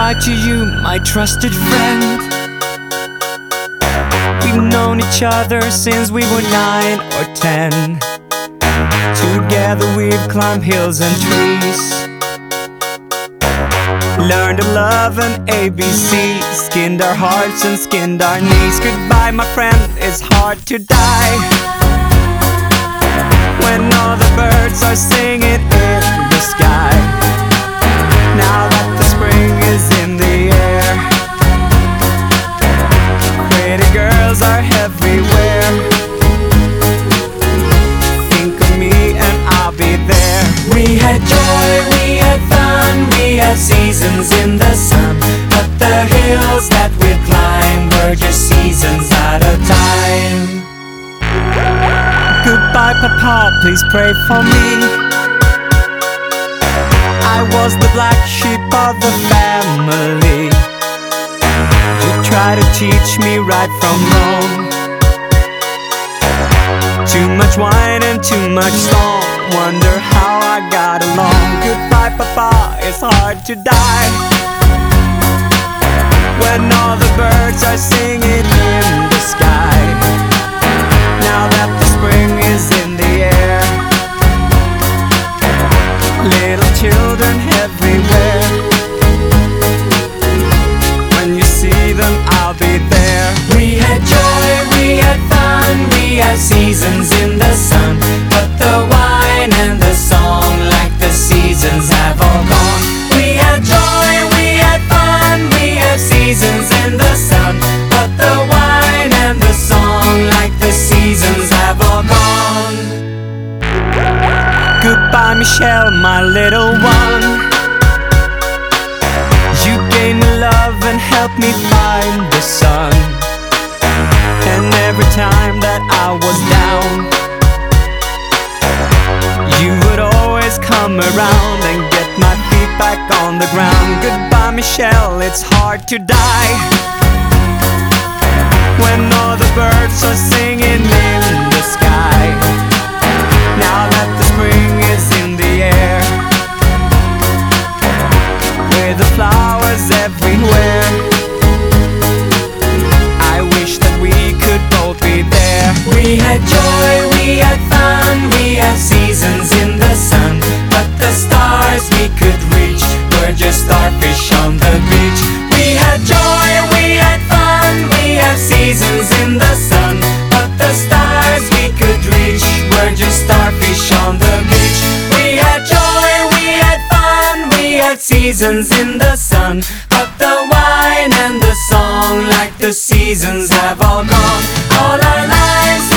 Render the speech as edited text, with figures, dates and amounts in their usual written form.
Goodbye to you, my trusted friend. We've known each other since we were 9 or 10. Together we've climbed hills and trees, learned to love and ABC, skinned our hearts and skinned our knees. Goodbye, my friend, it's hard to die when all the birds are singing in the sky. Now that the spring is in the air, pretty girls are everywhere. Think of me and I'll be there. We had joy, we had fun, we had seasons in the sun, but the hills that we'd climb were just seasons at a time. Goodbye, Papa, please pray for me. I was the black sheep of the family. You tried to teach me right from wrong. Too much wine and too much song, wonder how I got along. Goodbye, Papa, it's hard to die when all the birds are singing in the sky. Now that the spring is in the air, little children everywhere. When you see them, I'll be there. We had joy, we had fun, we had seasons in the sun, but the wine and the song, like the seasons, have all gone. We had joy, we had fun, we had seasons in the sun, but the wine and the song, like the seasons, have all gone. Goodbye, Michelle, my little one. You gave me love and helped me find the sun. And every time that I was down, you would always come around and get my feet back on the ground. Goodbye, Michelle, it's hard to die when all the birds are singing in the sky. Now that the spring is in the air, with the flowers everywhere, I wish that we could both be there. We had joy, we had fun, we had seasons in the sun, but the stars we could reach were just starfish on the beach. We had joy, we had fun, we had seasons in the sun, but the stars we could reach were just starfish on the beach. We had joy, we had fun, we had seasons in the sun, but the wine and the song, like the seasons, have all gone. All our lives